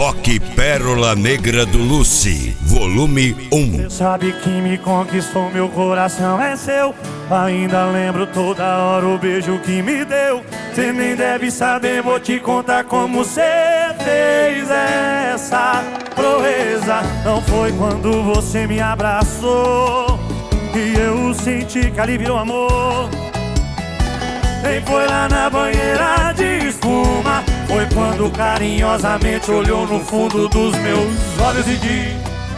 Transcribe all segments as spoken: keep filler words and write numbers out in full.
Rock Pérola Negra do Lucy, volume um. Cê sabe que me conquistou, meu coração é seu. Ainda lembro toda hora o beijo que me deu. Cê nem deve saber, vou te contar como cê fez essa proeza. Não foi quando você me abraçou que eu senti que ali virou amor. Nem foi lá na banheira de espuma, foi quando carinhosamente olhou no fundo dos meus olhos e disse: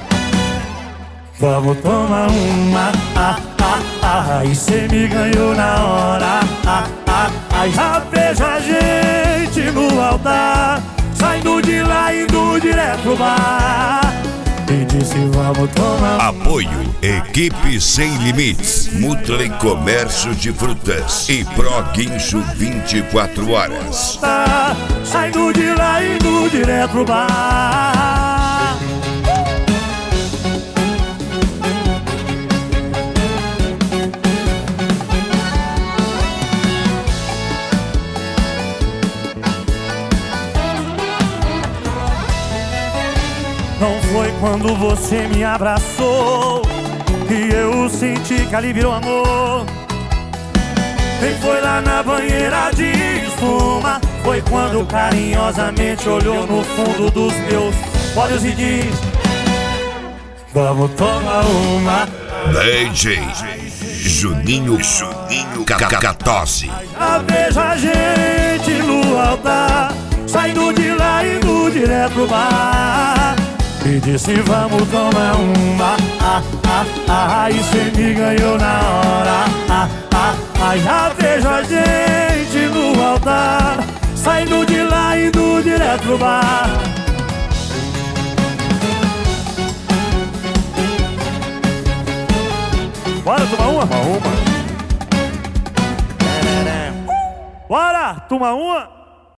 vamos tomar uma, ah, ah, ah. E cê me ganhou na hora, ah, ah, ah. Já vejo a gente no altar, saindo de lá e indo direto pro bar. E disse vamos tomar. Apoio Equipe Sem Limites, Multley Comércio de Frutas e Pro Guincho vinte e quatro horas. Saindo de lá e indo direto pro bar. Não foi quando você me abraçou que eu senti que ali virou amor. Nem foi lá na banheira de espuma, foi quando carinhosamente olhou no fundo dos meus olhos e disse: vamos tomar uma. D J Juninho Juninho Cacatose. Já vejo a gente no altar, saindo de lá e indo direto pro bar. E disse vamos tomar uma, ah, ah, ah. E cê me ganhou na hora, ah, ah, ah. Já vejo a gente no altar, saindo de lá e indo direto pro bar. Bora tomar uma? Tomar uma. Bora tomar uma?